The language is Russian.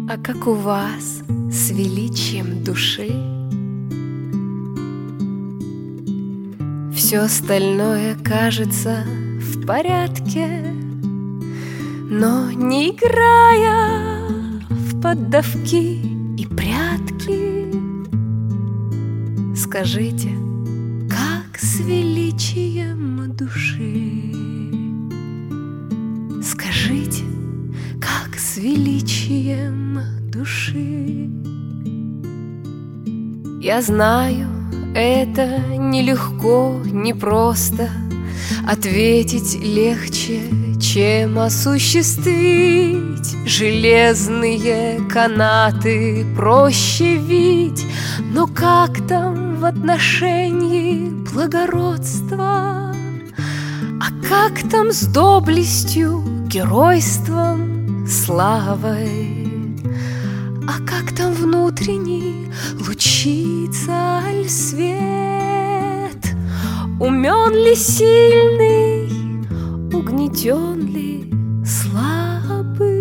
А как у вас с величием души? Все остальное кажется в порядке, но не играя в поддавки и прятки, скажите, как с величием души? Скажите, как с величием души? Я знаю, это нелегко, непросто, ответить легче, чем осуществить. Железные канаты проще вить, но как там в отношении благородства? А как там с доблестью, геройством, славой? А как там внутренний лучится ль свет? Умен ли сильный, угнетен ли слабый?